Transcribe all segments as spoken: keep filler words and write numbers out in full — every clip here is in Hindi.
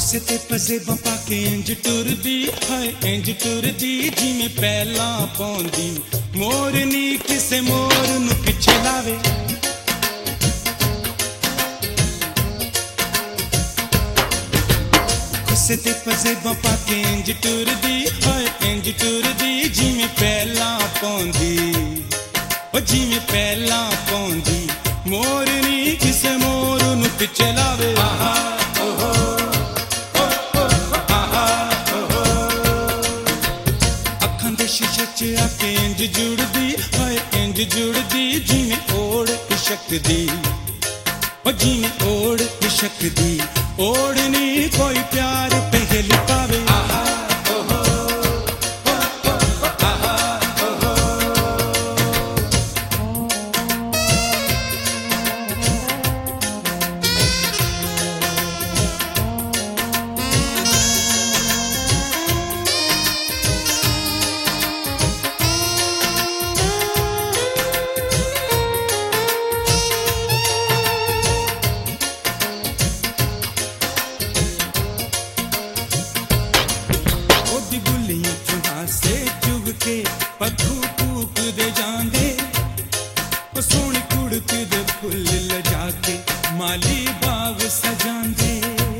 ते पजेबां पाके इंज टुरदी हाय इंज टुरदी जिवें पैलां पाउंदी मोरनी किसे मोर नूं पिछे लावे। कुसे ते पजेबां पाके इंज टुरदी हाय इंज टुरदी जिवें पैलां पाउंदी ओ जिवें पैलां पाउंदी मोरनी किसे मोर नूं पिछे लावे। आके इंज जुड़दी हाय इंज जुड़दी जिवें ओड़ इशक दी ओ जिवें ओड़ इशक दी ओढ़नी कोई प्यार पहली पावे। पत्थू फूक दे जांदे ओ सोहनी कुड़क दे फुल लजा के माली बाग सजांदे।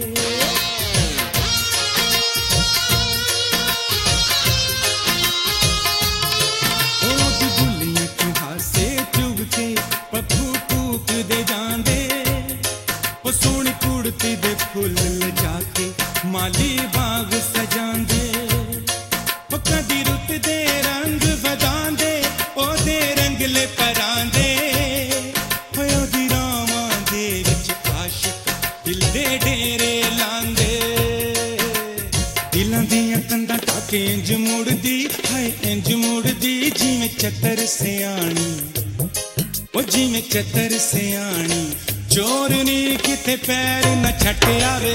ओ दी बुलियां क्यों हासे चुग के पत्थू फूक दे जांदे ओ सोहनी कुड़क दे फुल लजा के माली बाग सजांदे। ओ कदी रुत दे रंग वधांदे ओदे रंगले परांदे होए ओदी रावां दे विच आशिक दिल दे डेरे लांदे। दिलां दियां कंधां टाके इंज मुड़दी हाय इंज मुड़दी जिवें चतर सियाणी ओ जिवें चतर सियाणी चोरनी किते पैर न छट आवे।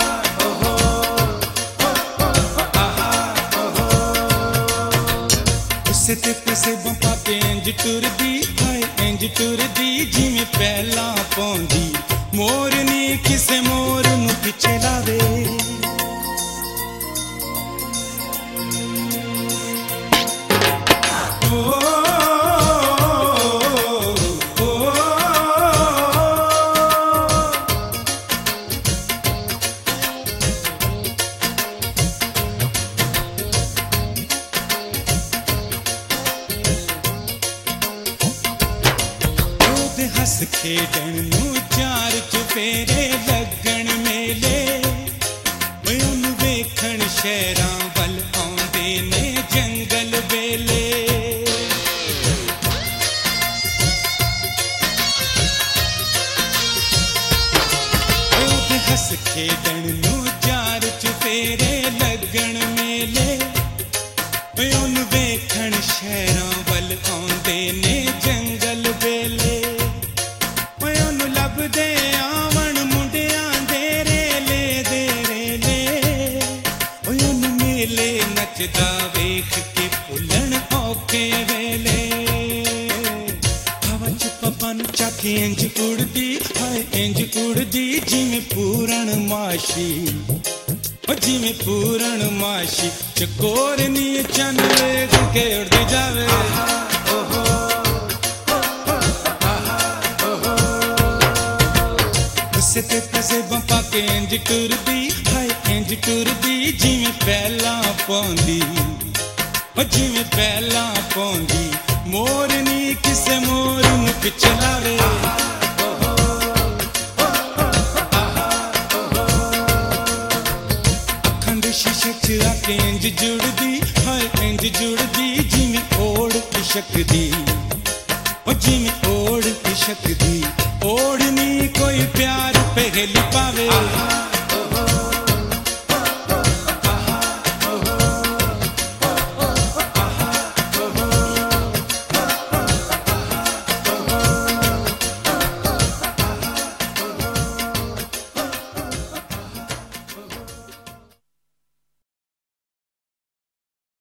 कुसे ते पजेबां पाके इंज टुरदी हाय इंज टुरदी जिवें पैलां पाउंदी मोरनी किसे मोर नूं पिछे लावे। हस खेडन नूं चार चुफेरे लगन मेले ओनू वेखण शहरां वल आउंदे ने जंगल वेले। ओ हस खेडन नूं चार चुफेरे लगन मेले ओनू वेखण शहरां वल आउंदे ने जंगल वेले। दे आवन मुंडियां दे रेले दे रेले ओनू मेले नचदा वेख के भुल्लण औखे वेले। हवा च पवन चाके इंज उड़दी हाय इंज उड़दी जिवें पूरण माशी ओ जिवें पूरण माशी चकोरनी चन वेख के उड़दी जावे। कुसे ते पजेबां पाके इंज टुरदी हाय इंज टुरदी जिवें पैलां पाउंदी ओ जिवें पैलां पाउंदी मोरनी किसे मोर नूं पिछे लावे। अखां दे शीशे च आके इंज जुड़दी हाय इंज जुड़दी जिवें ओड़ इशक दी ओ जिवें ओड़ इशक दी ओढ़नी कोई प्यार पहली पावे।